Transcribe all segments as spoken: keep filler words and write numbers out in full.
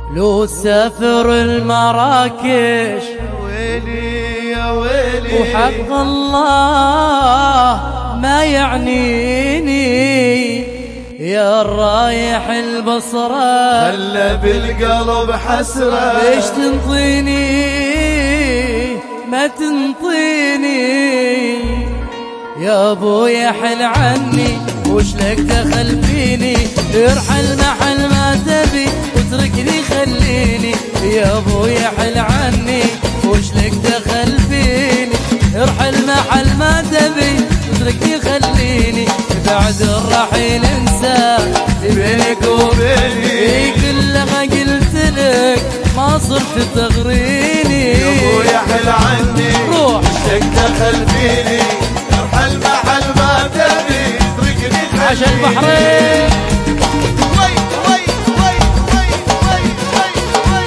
لو سافر المراكش ويلي يا ويلي وحق الله ما يعنيني يا الرايح البصرة هلا بالقلب حسرة ليش تنطيني ما تنطيني يا ابويا حل عني وش لك دخل فيني ارحل محل ما تبي واتركني خليني يا ابويا حل عني وش لك دخل فيني ارحل محل ما تبي واتركني خليني بعد الرحيل انسى بينك وبيني كل ما قلت لك ما صرت تغريني يا ابويا حل عني روح لك دخل فيني ارحل محل ما تبي اتركني خليني عشان البحرين وي وي وي وي وي وي وي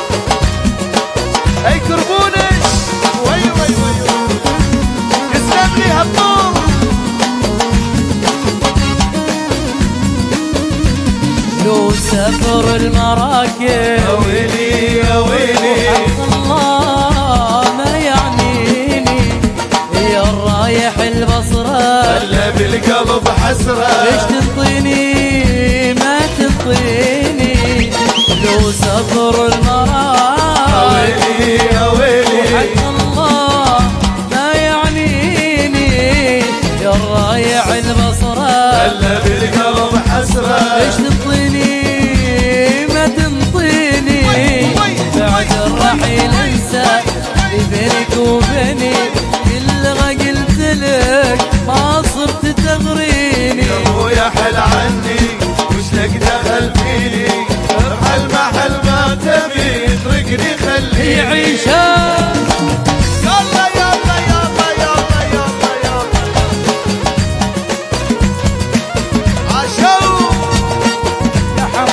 اي كربونش وي وي وي يسلم لي هالطول لو سافر المراكش يا ويلي يا ويلي وحق الله ما يعنيني يا الرايح البصرة هلا بالقلب حسرة ليش تنطيني ما تنطيني لو سافر المراكش يا ويلي يا ويلي وحق الله ما يعنيني يا الرايح البصرة هلا بالقلب حسرة ليش تنطيني ما تنطيني بعد الرحيل انسى بينك وبيني كل ما قلت لك ما صرت تغريني يا ابويا حل عني وش لك دخل فيني ارحل محل ما تبي اتركني خليني يعيشها يلا يلا يلا يلا يلا يلا عشو يا حم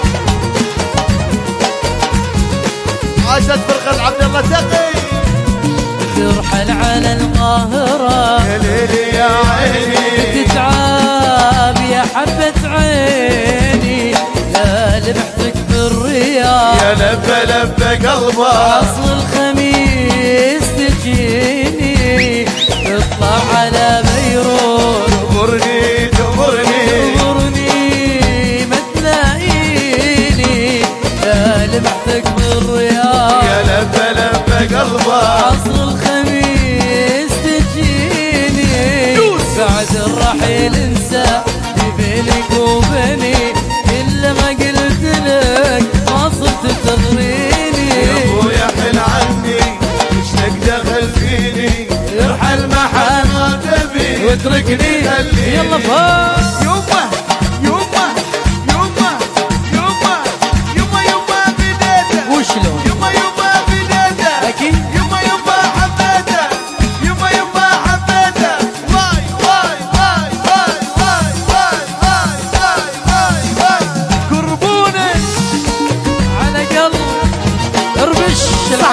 عاشت فرقة عبد الله تقي ترحل على القاهرة يا ليلي يا عيني تتعب يا حبة عيني لا لبحتك بالرياض يا لبى لبى قلبه عصر الخميس تجيني تطلع على بيروت تمرني تمرني تغرني ما تلاقيني لا لبحتك بالرياض يا لبى لبى قلبه عصر الخميس تجيني بعد الرحيل انسى بينك وبيني كل ما قلت لك ما صرت تغريني يا ابويا حل عني وش لك دخل فيني ارحل محل ما تبي واتركني خليني. يلا فوق يما يما يما يما يما يما بديته وشلون يما يما بديته اكيد يما يما حبيته يما يما حبيته واي واي واي واي واي واي واي واي واي واي كربوني على قلب اربش صح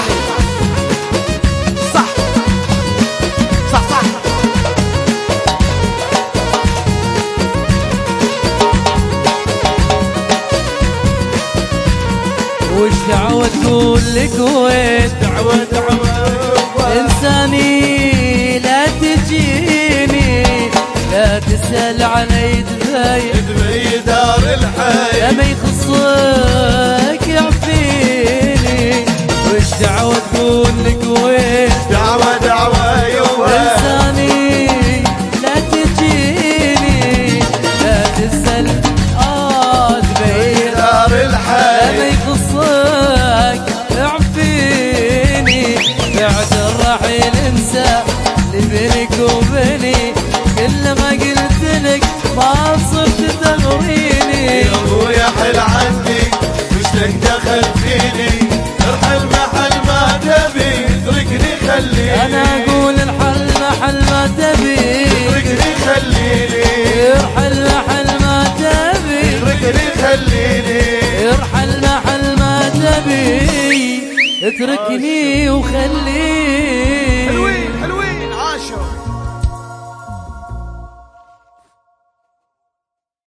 صح صح صح وش دعوة تقول لكويت دعوة دعوة انساني لا تجيني لا تسأل علي دبي دبي دار الحي لما يخصك يعفيني وش دعوة تقول لكويت دعوة دعوة يوه انساني لا تجيني لا تسأل اه دبي دار لما الحي يخصك اعفيني بعد الرحيل انسى اللي بينك وبيني كل ما قلت لك ما صرت تغريني يا ابويا حل عني وش لك دخل فيني ارحل محل ما تبي اتركني خليني انا اقول الحل محل ما تبي اتركني خليني ارحل محل ما تبي اتركني خليني ارحل محل ما تبي اتركني وخليني